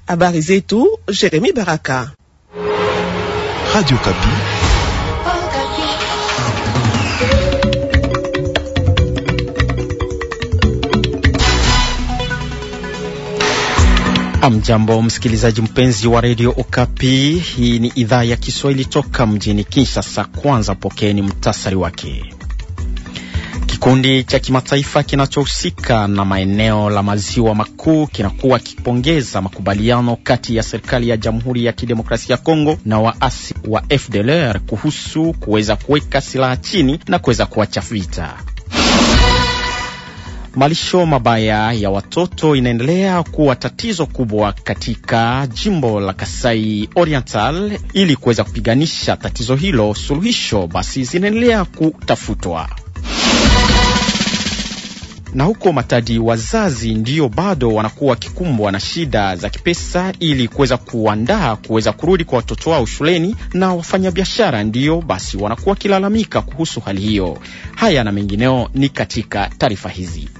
Habari zetu, Jeremy Baraka. Radio Kapi. Amjambo msikilizaji mpenzi wa Radio Okapi, hii ni idhaa ya Kiswahili toka mjini Kinshasa. Kwanza pokeeni mtasari wake. Kikundi cha kimataifa kinachohusika na maeneo la maziwa makuu kinakuwa kipongeza makubaliano kati ya serikali ya Jamhuri ya Kidemokrasia ya Kongo na waasi wa FDLR kuhusu kuweza kuweka silaha chini na kuweza kuacha vita. Malisho mabaya ya watoto inaendelea kuwa tatizo kubwa katika jimbo la Kasai Oriental. Ili kuweza kupiganisha tatizo hilo, suluhisho basi zinaendelea kutafutwa. Na huko Matadi, wazazi ndio bado wanakuwa kikumbwa na shida za kipesa ili kuweza kuandaa kuweza kurudi kwa watoto wao shuleni, na wafanyabiashara ndio basi wanakuwa kilalamika kuhusu hali hiyo. Haya na mengineo ni katika taarifa hizi.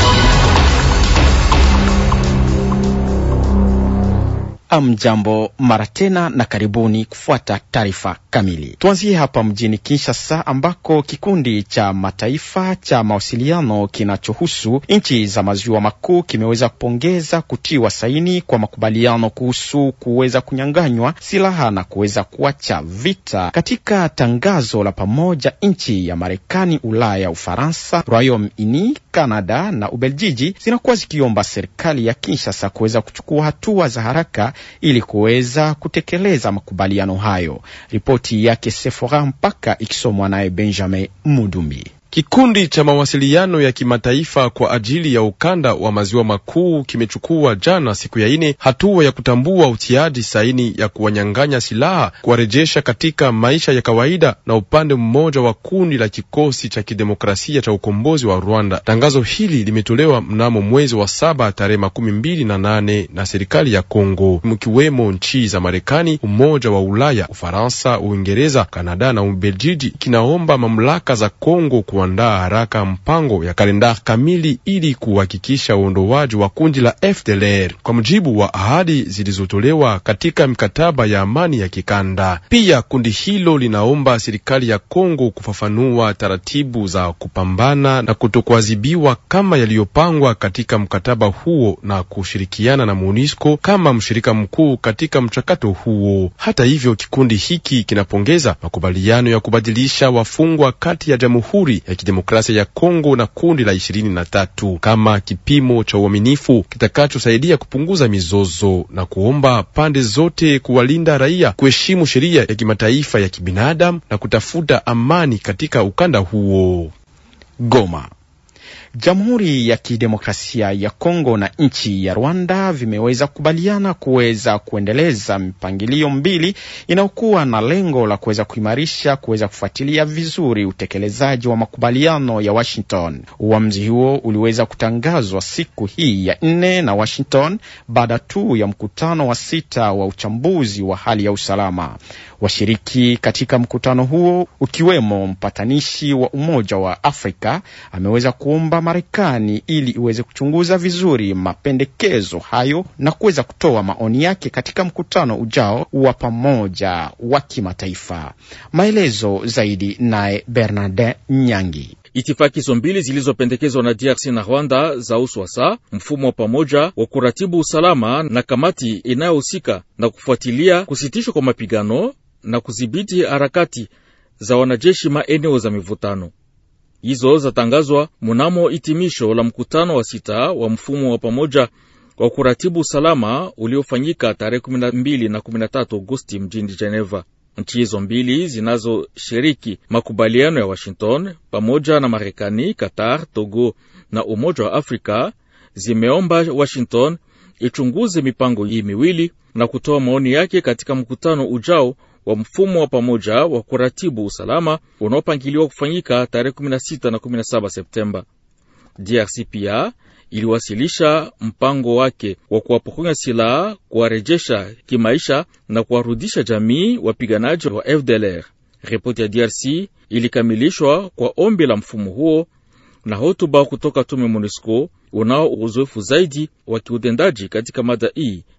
Amjambo mara tena na karibuni kufuata taarifa kamili. Tuanzie hapa mjini Kinshasa ambako kikundi cha mataifa cha mawasiliano kinachohusu nchi za maziwa makuu kimeweza kupongeza kutiwa saini kwa makubaliano kuhusu kuweza kunyanganywa silaha na kuweza kuacha vita. Katika tangazo la pamoja, nchi ya Marekani, Ulaya, Ufaransa, Royaume-Uni, Canada na Ubeljiji zinakuwa zikiomba serikali ya Kinshasa kuweza kuchukua hatua za haraka ili kuweza kutekeleza makubaliano hayo. Ripoti yake Sephora Mpaka ikisomwa naye Benjamin Mudumbi. Kikundi cha mawasiliano ya kimataifa kwa ajili ya ukanda wa maziwa makuu kimechukua jana siku ya 4 hatua ya kutambua utiaji saini ya kuwanyanganya silaha, kuwarejesha katika maisha ya kawaida na upande mmoja wa kundi la kikosi cha kidemokrasia cha ukombozi wa Rwanda. Tangazo hili limetolewa mnamo mwezi wa 7 tarehe 28 na serikali ya Kongo, mkiwemo nchi za Marekani, Umoja wa Ulaya, Ufaransa, Uingereza, Kanada na Ubeljiji. Kinaomba mamlaka za Kongo kuandaa haraka mpango ya kalendari kamili ili kuhakikisha uondoaji wa kundi la FDLR kwa mujibu wa ahadi zilizotolewa katika mkataba ya amani ya kikanda. Pia kundi hilo linaomba serikali ya Kongo kufafanua taratibu za kupambana na kutokuadhibiwa kama yaliyopangwa katika mkataba huo na kushirikiana na MONUSCO kama mshirika mkuu katika mchakato huo. Hata hivyo, kikundi hiki kinapongeza makubaliano ya kubadilisha wafungwa kati ya Jamhuri ya Kidemokrasia ya Kongo na kundi la 23 kama kipimo cha uaminifu kitakachosaidia kupunguza mizozo, na kuomba pande zote kuwalinda raia, kuheshimu sheria ya kimataifa ya kibinadamu na kutafuta amani katika ukanda huo. Goma. Jamhuri ya Kidemokrasia ya Kongo na nchi ya Rwanda vimeweza kubaliana kuweza kuendeleza mipangilio mbili inayokuwa na lengo la kuweza kuimarisha kuweza kufuatilia vizuri utekelezaji wa makubaliano ya Washington. Uamuzi huo uliweza kutangazwa siku hii ya 4 na Washington baada tu ya mkutano wa 6 wa uchambuzi wa hali ya usalama. Washiriki katika mkutano huo ukiwemo mpatanishi wa Umoja wa Afrika ameweza kuomba Marekani ili iweze kuchunguza vizuri mapendekezo hayo na kuweza kutoa maoni yake katika mkutano ujao wa pamoja wa kimataifa. Maelezo zaidi naye Bernardin Nyangi. Itifaki hizo mbili zilizopendekezwa na DRC na Rwanda za uswasa mfumo pamoja wa kuratibu usalama na kamati inayohusika na kufuatilia kusitishwa kwa mapigano na kudhibiti harakati za wanajeshi maeneo za mivutano. Hizo zatangazwa mnamo hitimisho la mkutano wa 6 wa mfumo wa pamoja wa kuratibu usalama uliofanyika tarehe 12 na 13 Agosti mjini Geneva. Nchi hizo mbili zinazoshiriki makubaliano ya Washington pamoja na Marekani, Qatar, Togo na Umoja wa Afrika zimeomba Washington ichunguze mipango hii miwili na kutoa maoni yake katika mkutano ujao wa mfumo wa pamoja wa kuratibu usalama unaopangiliwa kufanyika tarehe 16 na 17 Septemba. DRC pia iliwasilisha mpango wake wa kuwapokonya silaha, kuwarejesha kimaisha na kuwarudisha jamii wapiganaji wa FDLR. Ripoti ya DRC ilikamilishwa kwa ombi la mfumo huo na hotuba kutoka tume MONUSCO unao uzoefu zaidi wa kiutendaji katika mada hii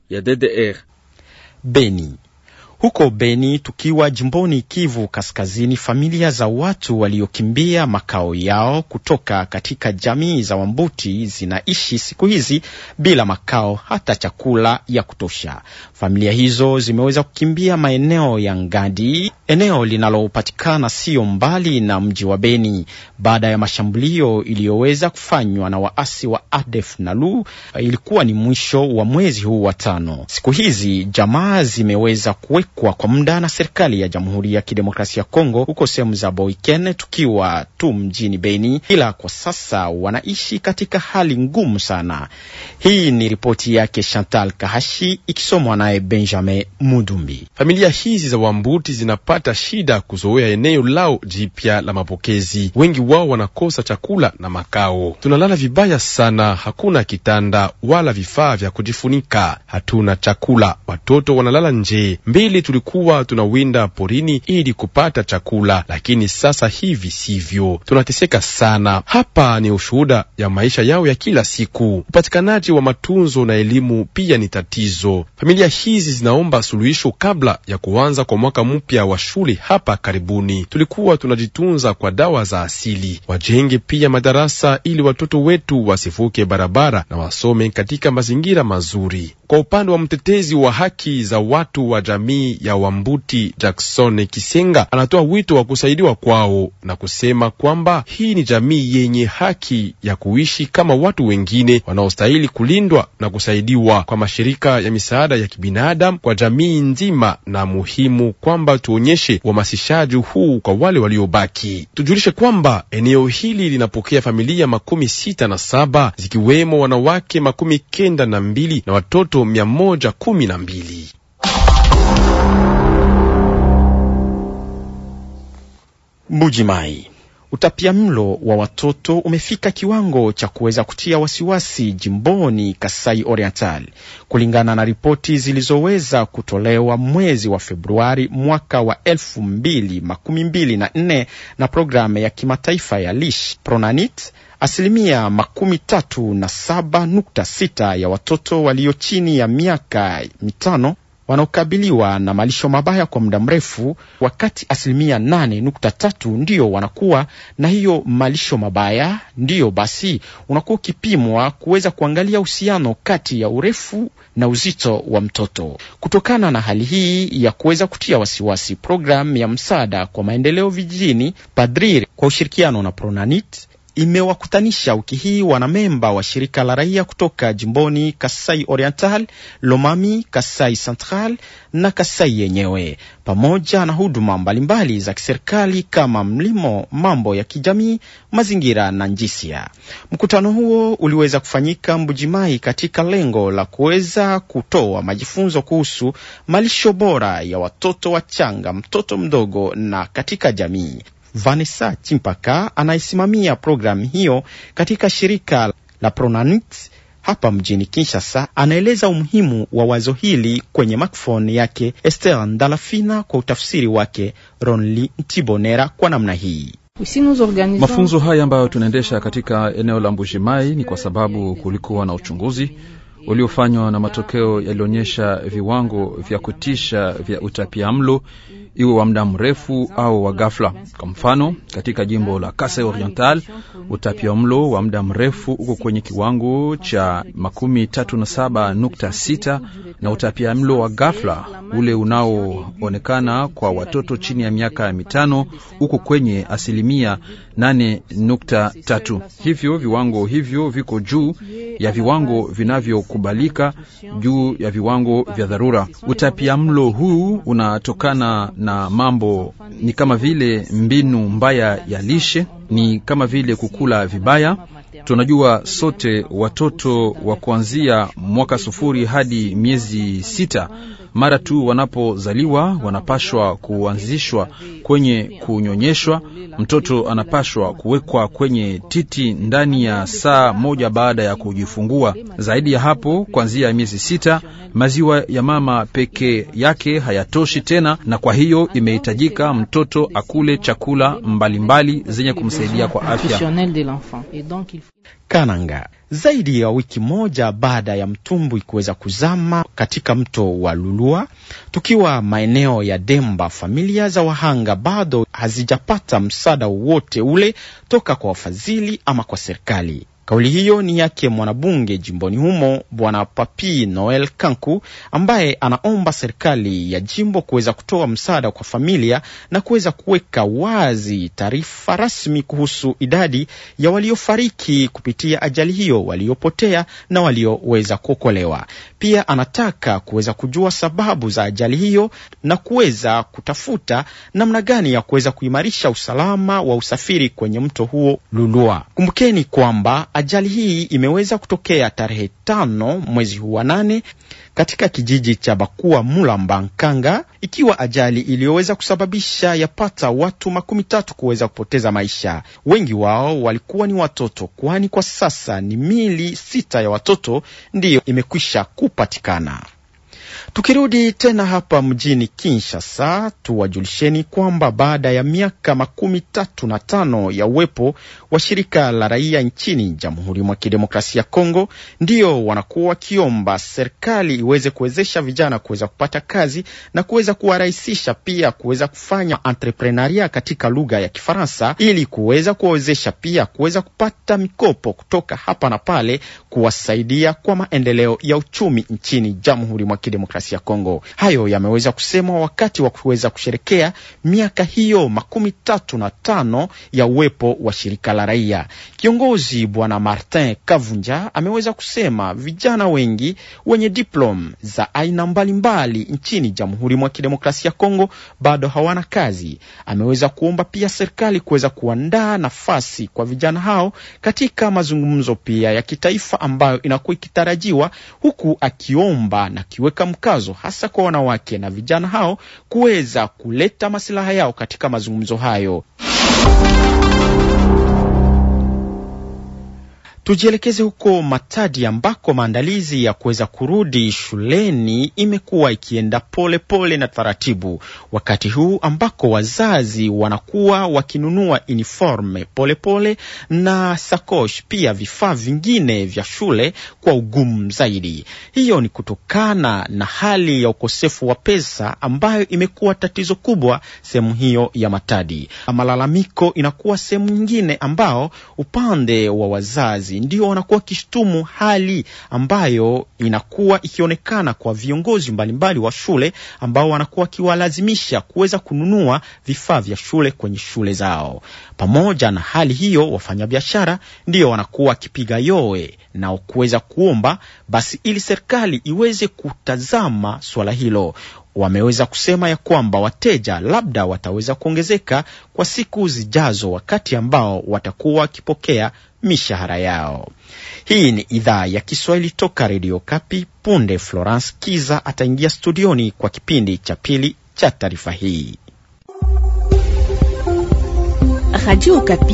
ya DDR. Beni. Huko Beni, tukiwa jimboni Kivu Kaskazini, familia za watu waliokimbia makao yao kutoka katika jamii za Wambuti zinaishi siku hizi bila makao hata chakula ya kutosha. Familia hizo zimeweza kukimbia maeneo ya Ngadi, eneo linalopatikana sio mbali na mji wa Beni, baada ya mashambulio iliyoweza kufanywa na waasi wa ADF Nalu. Ilikuwa ni mwisho wa mwezi huu wa 5. Siku hizi jamaa zimeweza kwa muda na serikali ya Jamhuri ya Kidemokrasia ya Kongo huko sehemu za Boiken, tukiwa tu mjini Beni, ila kwa sasa wanaishi katika hali ngumu sana. Hii ni ripoti yake Chantal Kahashi ikisomwa naye Benjamin Mudumbi. Familia hizi za Wambuti zinapata shida kuzoea eneo lao jipya la mapokezi. Wengi wao wanakosa chakula na makao. Tunalala vibaya sana, hakuna kitanda wala vifaa vya kujifunika. Hatuna chakula, watoto wanalala nje. Tulikuwa tunawinda porini ili kupata chakula, lakini sasa hivi sivyo. Tunateseka sana. Hapa ni ushuhuda ya maisha yao ya kila siku. Upatikanaji wa matunzo na elimu pia ni tatizo. Familia hizi zinaomba suluhisho kabla ya kuanza kwa mwaka mpya wa shule hapa karibuni. Tulikuwa tunajitunza kwa dawa za asili. Wajenge pia madarasa ili watoto wetu wasivuke barabara na wasome katika mazingira mazuri. Kwa upande wa mtetezi wa haki za watu wa jamii ya Wambuti, Jackson Kisenga, anatoa wito wa kusaidiwa kwao na kusema kwamba hii ni jamii yenye haki ya kuishi kama watu wengine wanaostahili kulindwa na kusaidiwa kwa mashirika ya misaada ya kibinadamu kwa jamii nzima, na muhimu kwamba tuonyeshe uhamasishaji huu kwa wale waliobaki. Tujulishe kwamba eneo hili linapokea familia 67 zikiwemo wanawake 92 na watoto 112. Mbujimai. Utapiamlo wa watoto umefika kiwango cha kuweza kutia wasiwasi jimboni Kasai Oriental. Kulingana na ripoti zilizoweza kutolewa mwezi wa Februari mwaka wa 2024 na programu ya kimataifa ya Lish Pronanit, 37.6% ya watoto walio chini ya miaka 5 wanaokabiliwa na malisho mabaya kwa muda mrefu, wakati 8.3 ndio wanakuwa na hiyo malisho mabaya. Ndio basi unakuwa ukipimwa kuweza kuangalia uhusiano kati ya urefu na uzito wa mtoto. Kutokana na hali hii ya kuweza kutia wasiwasi, programu ya msaada kwa maendeleo vijijini Padrir kwa ushirikiano na Pronanit imewakutanisha wiki hii wanamemba wa shirika la raia kutoka jimboni Kasai Oriental, Lomami, Kasai Central na Kasai yenyewe, pamoja na huduma mbalimbali za kiserikali kama mlimo, mambo ya kijamii, mazingira na njisia. Mkutano huo uliweza kufanyika Mbujimai katika lengo la kuweza kutoa majifunzo kuhusu malisho bora ya watoto wachanga, mtoto mdogo na katika jamii. Vanessa Chimpaka anaisimamia programu hiyo katika shirika la Pronanit hapa mjini Kinshasa, anaeleza umuhimu wa wazo hili kwenye microphone yake Esther Ndalafina, kwa utafsiri wake Ronli Ntibonera kwa namna hii. Mafunzo haya ambayo tunaendesha katika eneo la Mbujimai ni kwa sababu kulikuwa na uchunguzi uliofanywa na matokeo yalionyesha viwango vya kutisha vya utapiamlo, iwe wa muda mrefu au wa ghafla. Kwa mfano, katika jimbo la Kasai Oriental, utapiamlo wa muda mrefu uko kwenye kiwango cha 37.6 na utapiamlo wa ghafla ule unaoonekana kwa watoto chini ya miaka 5 uko kwenye 8.3. Hivyo viwango hivyo viko juu ya viwango vinavyokubalika, juu ya viwango vya dharura. Utapiamlo huu unatokana na mambo ni kama vile mbinu mbaya ya lishe, ni kama vile kukula vibaya. Tunajua sote watoto wa kuanzia mwaka 0 hadi miezi 6 mara tu wanapozaliwa wanapashwa kuanzishwa kwenye kunyonyeshwa. Mtoto anapashwa kuwekwa kwenye titi ndani ya saa 1 baada ya kujifungua. Zaidi ya hapo, kuanzia miezi 6 maziwa ya mama peke yake hayatoshi tena, na kwa hiyo imehitajika mtoto akule chakula mbalimbali zenye kumsaidia kwa afya. Kananga. Zaidi ya wiki moja baada ya mtumbwi kuweza kuzama katika mto wa Lulua, tukiwa maeneo ya Demba, familia za wahanga bado hazijapata msaada wote ule toka kwa wafadhili ama kwa serikali. Kauli hiyo ni yake mwanabunge jimboni humo Bwana Papi Noel Kanku, ambaye anaomba serikali ya jimbo kuweza kutoa msaada kwa familia na kuweza kuweka wazi taarifa rasmi kuhusu idadi ya waliofariki kupitia ajali hiyo, waliopotea na walioweza kuokolewa. Pia anataka kuweza kujua sababu za ajali hiyo na kuweza kutafuta namna gani ya kuweza kuimarisha usalama wa usafiri kwenye mto huo Lulua. Kumbukeni kwamba ajali hii imeweza kutokea tarehe 5 mwezi huu wa 8 katika kijiji cha Bakua Mulamba Nkanga, ikiwa ajali iliyoweza kusababisha yapata watu 13 kuweza kupoteza maisha. Wengi wao walikuwa ni watoto, kwani kwa sasa ni miili 6 ya watoto ndiyo imekwisha kupatikana. Tukirudi tena hapa mjini Kinshasa, tuwajulisheni kwamba baada ya miaka 35 ya uwepo wa shirika la raia nchini Jamhuri ya Kidemokrasia ya Kongo, ndio wanakuwa wakiomba serikali iweze kuwezesha vijana kuweza kupata kazi na kuweza kuwarahisisha pia kuweza kufanya entrepreneuria katika lugha ya Kifaransa, ili kuweza kuwezesha pia kuweza kupata mikopo kutoka hapa na pale, kuwasaidia kwa maendeleo ya uchumi nchini Jamhuri ya Kidemokrasia ya Kongo. Hayo yameweza kusemwa wakati wa kuweza kusherekea miaka hiyo 35 ya uwepo wa shirika la raia. Kiongozi Bwana Martin Kavunja ameweza kusema vijana wengi wenye diploma za aina mbalimbali nchini Jamhuri ya Kidemokrasia ya Kongo bado hawana kazi. Ameweza kuomba pia serikali kuweza kuandaa nafasi kwa vijana hao katika mazungumzo pia ya kitaifa ambayo inakuwa ikitarajiwa, huku akiomba na kiweka mkazo hasa kwa wanawake na vijana hao kuweza kuleta maslaha yao katika mazungumzo hayo. Tujielekeze huko Matadi ambako maandalizi ya kuweza kurudi shuleni imekuwa ikienda pole pole na taratibu, wakati huu ambako wazazi wanakuwa wakinunua uniforme pole pole na sakosh pia vifaa vingine vya shule kwa ugumu zaidi. Hiyo ni kutokana na hali ya ukosefu wa pesa ambayo imekuwa tatizo kubwa sehemu hiyo ya Matadi. Malalamiko inakuwa sehemu nyingine ambao upande wa wazazi ndio wanakuwa kishtumu hali ambayo inakuwa ikionekana kwa viongozi mbalimbali wa shule ambao wanakuwa kiwalazimisha kuweza kununua vifaa vya shule kwenye shule zao. Pamoja na hali hiyo, wafanyabiashara ndio wanakuwa kipiga yoe na kuweza kuomba basi ili serikali iweze kutazama swala hilo. Wameweza kusema ya kwamba wateja labda wataweza kuongezeka kwa siku zijazo wakati ambao watakuwa wakipokea mishahara yao. Hii ni idhaa ya Kiswahili toka Radio Kapi. Punde Florence Kiza ataingia studioni kwa kipindi cha pili cha taarifa hii. Radio Kapi.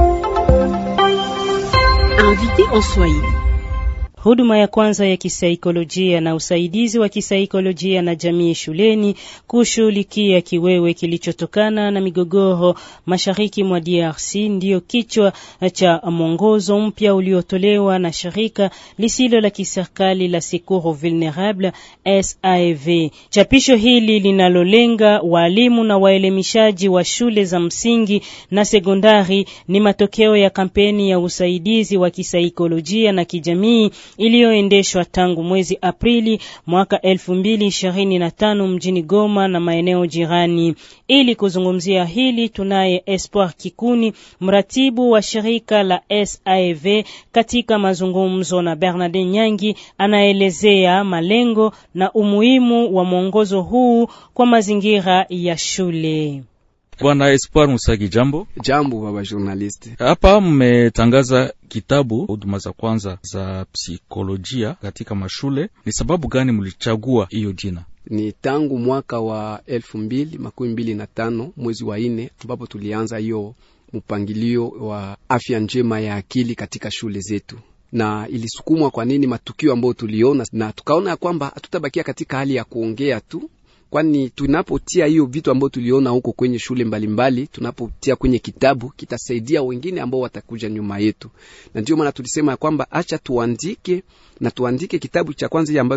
Invité en Swahili. Huduma ya kwanza ya kisaikolojia na usaidizi wa kisaikolojia na jamii shuleni kushughulikia kiwewe kilichotokana na migogoro mashariki mwa DRC ndio kichwa cha mwongozo mpya uliotolewa na shirika lisilo la kiserikali la Secours Vulnerable SAV. Chapisho hili linalolenga walimu na waelimishaji wa shule za msingi na sekondari ni matokeo ya kampeni ya usaidizi wa kisaikolojia na kijamii iliyoendeshwa tangu mwezi Aprili mwaka 2025 mjini Goma na maeneo jirani. Ili kuzungumzia hili tunaye Espoir Kikuni, mratibu wa shirika la SAV, katika mazungumzo na Bernard Nyangi. Anaelezea malengo na umuhimu wa mwongozo huu kwa mazingira ya shule. Bwana Espoir Musagi, jambo. Jambo baba journalist. Hapa mmetangaza kitabu huduma za kwanza za psikolojia katika mashule. Ni sababu gani mlichagua hiyo jina? Ni tangu mwaka wa 2025 mwezi wa 4 ambapo tulianza hiyo mpangilio wa afya njema ya akili katika shule zetu. Na ilisukumwa kwa nini matukio ambayo tuliona, na tukaona ya kwamba hatutabakia katika hali ya kuongea tu, kwani tunapotia hiyo vitu ambavyo tuliona huko kwenye shule mbalimbali, tunapotia kwenye kitabu, kitasaidia wengine ambao watakuja nyuma yetu. Na ndio maana tulisema kwamba acha tuandike, na tuandike kitabu cha kwanza ambacho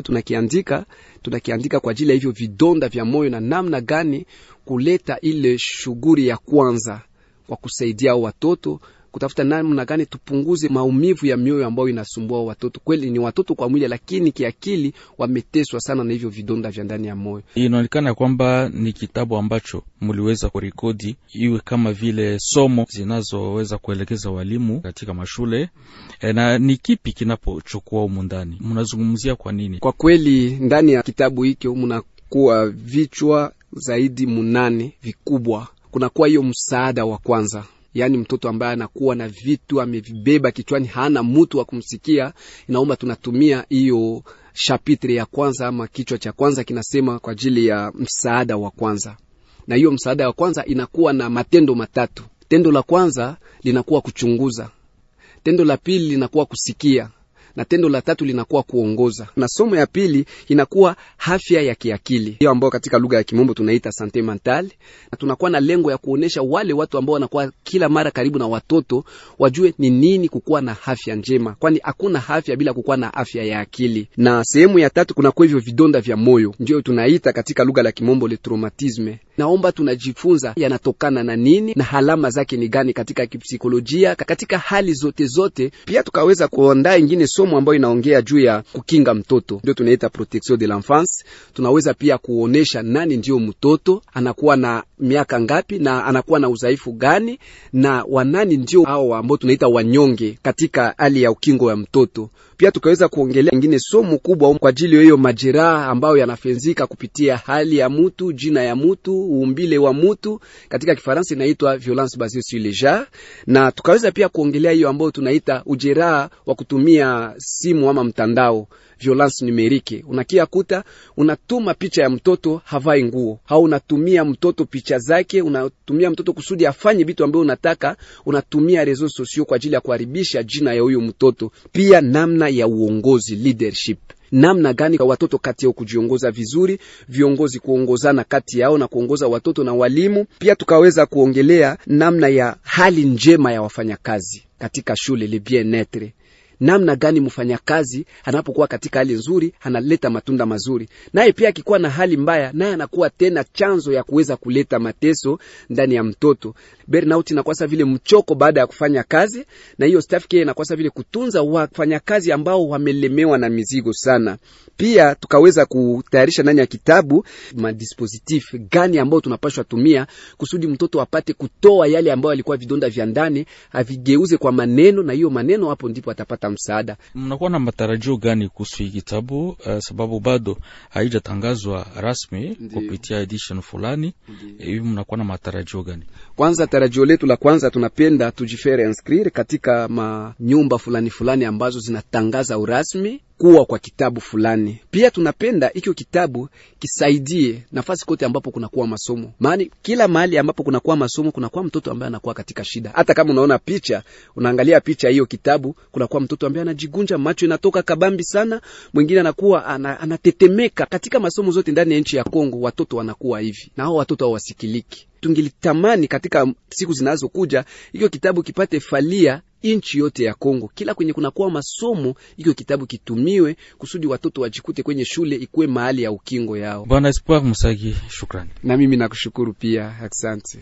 tunakiandika kwa ajili ya hivyo vidonda vya moyo, na namna gani kuleta ile shughuli ya kwanza kwa kusaidia watoto, kutafuta namna gani tupunguze maumivu ya mioyo ambayo inasumbua watoto. Kweli ni watoto kwa mwili, lakini kiakili wameteswa sana na hivyo vidonda vya ndani ya moyo. Inaonekana kwamba ni kitabu ambacho mliweza kurekodi iwe kama vile somo zinazoweza kuelekeza walimu katika mashule. Na ni kipi kinapochukua humu ndani? Mnazungumzia kwa nini? Kwa kweli ndani ya kitabu hiki mnakuwa vichwa zaidi 8 vikubwa. Kuna kwa hiyo msaada wa kwanza, yaani mtoto ambaye anakuwa na vitu amevibeba kichwani, hana mtu wa kumsikia. Inaomba tunatumia hiyo chapitre ya kwanza ama kichwa cha kwanza kinasema kwa ajili ya msaada wa kwanza. Na hiyo msaada wa kwanza inakuwa na matendo 3. Tendo la kwanza linakuwa kuchunguza, tendo la pili linakuwa kusikia, na tendo la tatu linakuwa kuongoza. Na somo ya pili inakuwa afya ya kiakili, hiyo ambayo katika lugha ya Kimombo tunaita santé mentale. Na tunakuwa na lengo ya kuonesha wale watu ambao wanakuwa kila mara karibu na watoto wajue ni nini kukuwa na afya njema, kwani hakuna afya bila kukuwa na afya ya akili. Na sehemu ya tatu kuna kwa hivyo vidonda vya moyo, ndio tunaita katika lugha la Kimombo le traumatisme. Naomba tunajifunza yanatokana na nini na alama zake ni gani katika kipsikolojia, katika hali zote. Pia tukaweza kuandaa ingine somo ambayo inaongea juu ya kukinga mtoto, ndio tunaita protection de l'enfance. Tunaweza pia kuonesha nani ndio mtoto, anakuwa na miaka ngapi na anakuwa na udhaifu gani, na wanani ndio hao ambao tunaita wanyonge katika hali ya ukingo ya mtoto. Pia tukaweza kuongelea ingine somo kubwa kwa ajili ya hiyo majeraha ambayo yanafenzika kupitia hali ya mtu, jina ya mtu, uumbile wa mtu, katika Kifaransa inaitwa violence basée sur le genre. Na tukaweza pia kuongelea hiyo ambayo tunaita ujeraha wa kutumia simu ama mtandao, violence numerique. Unakia kuta unatuma picha ya mtoto havai nguo, au unatumia mtoto picha zake, unatumia mtoto kusudi afanye vitu ambavyo unataka, unatumia reseaux sociaux kwa ajili ya kuharibisha jina ya huyo mtoto. Pia namna ya uongozi, leadership, namna gani kwa watoto kati yao kujiongoza vizuri, viongozi kuongozana kati yao na kuongoza watoto na walimu. Pia tukaweza kuongelea namna ya hali njema ya wafanyakazi katika shule, le bien-être. Namna gani mfanyakazi anapokuwa katika hali nzuri analeta matunda mazuri, naye pia akikuwa na hali mbaya naye anakuwa tena chanzo ya kuweza kuleta mateso ndani ya mtoto. Burnout inakuwa sawa vile mchoko baada ya kufanya kazi, na hiyo staff care inakuwa sawa vile kutunza wafanyakazi ambao wamelemewa na mizigo sana. Pia tukaweza kutayarisha ndani ya kitabu madispositif gani ambao tunapaswa tumia kusudi mtoto apate kutoa yale ambayo alikuwa vidonda vya ndani, avigeuze kwa maneno, na hiyo maneno hapo ndipo atapata msaada. Mnakuwa na matarajio gani kuhusu hii kitabu? Sababu bado haijatangazwa rasmi kupitia edition fulani. Hivi mnakuwa na matarajio gani? Kwanza tarajio letu la kwanza, tunapenda tujifere inscrire katika manyumba fulani ambazo zinatangaza urasmi kuwa kwa kitabu fulani. Pia tunapenda hicho kitabu kisaidie nafasi kote ambapo kunakuwa masomo. Maana kila mahali ambapo kunakuwa masomo kunakuwa mtoto ambaye anakuwa katika shida. Hata kama unaona picha, unaangalia picha hiyo kitabu, kunakuwa mtoto ambaye anajigunja, macho inatoka kabambi sana, mwingine anakuwa anatetemeka. Katika masomo zote ndani ya nchi ya Kongo watoto wanakuwa hivi, na hao watoto hawasikiliki. Tungilitamani katika siku zinazokuja hiyo kitabu kipate falia inchi yote ya Kongo. Kila kwenye kunakuwa masomo, hiyo kitabu kitumiwe kusudi watoto wajikute kwenye shule ikuwe mahali ya ukingo yao. Bwana Espoir Musagi, shukrani. Na mimi nakushukuru pia, asante.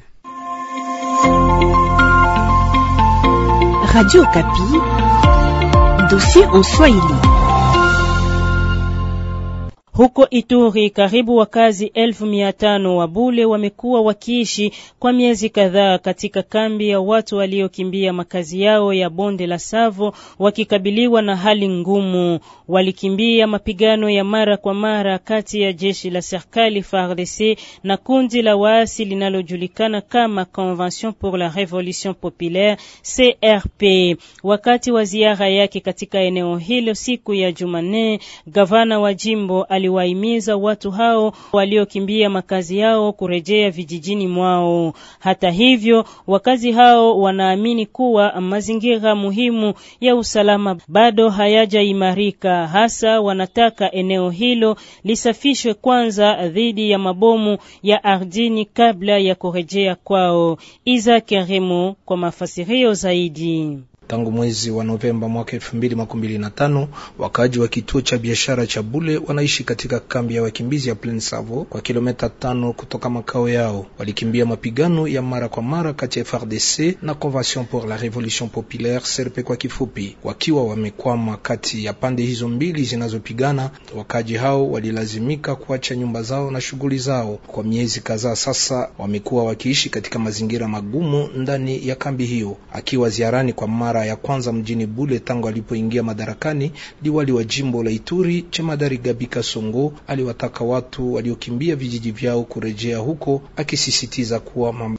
Radio Okapi, dossier en Swahili. Huko Ituri, karibu wakazi 1500 wa Bule wamekuwa wakiishi kwa miezi kadhaa katika kambi ya watu waliokimbia makazi yao ya bonde la Savo, wakikabiliwa na hali ngumu. Walikimbia mapigano ya mara kwa mara kati ya jeshi la serikali FARDC na kundi la waasi linalojulikana kama Convention pour la Révolution Populaire CRP. Wakati wa ziara yake katika eneo hilo siku ya Jumanne, gavana wa jimbo aliwahimiza watu hao waliokimbia makazi yao kurejea vijijini mwao. Hata hivyo, wakazi hao wanaamini kuwa mazingira muhimu ya usalama bado hayajaimarika. Hasa wanataka eneo hilo lisafishwe kwanza dhidi ya mabomu ya ardhini kabla ya kurejea kwao. Isaac Remo kwa mafasirio zaidi. Tangu mwezi wa Novemba mwaka 2025, wakaaji wa kituo cha biashara cha Bule wanaishi katika kambi ya wakimbizi ya Plaine Savo kwa kilomita 5 kutoka makao yao. Walikimbia mapigano ya mara kwa mara kati ya FARDC na Convention pour la Révolution Populaire CRP kwa kifupi. Wakiwa wamekwama kati ya pande hizo mbili zinazopigana, wakaaji hao walilazimika kuacha nyumba zao na shughuli zao. Kwa miezi kadhaa sasa wamekuwa wakiishi katika mazingira magumu ndani ya kambi hiyo. Akiwa ziarani kwa mara ya kwanza mjini Bule tangu alipoingia madarakani, liwali wa jimbo la Ituri Jemadari Gabika Songo aliwataka watu waliokimbia vijiji vyao kurejea huko, akisisitiza kuwa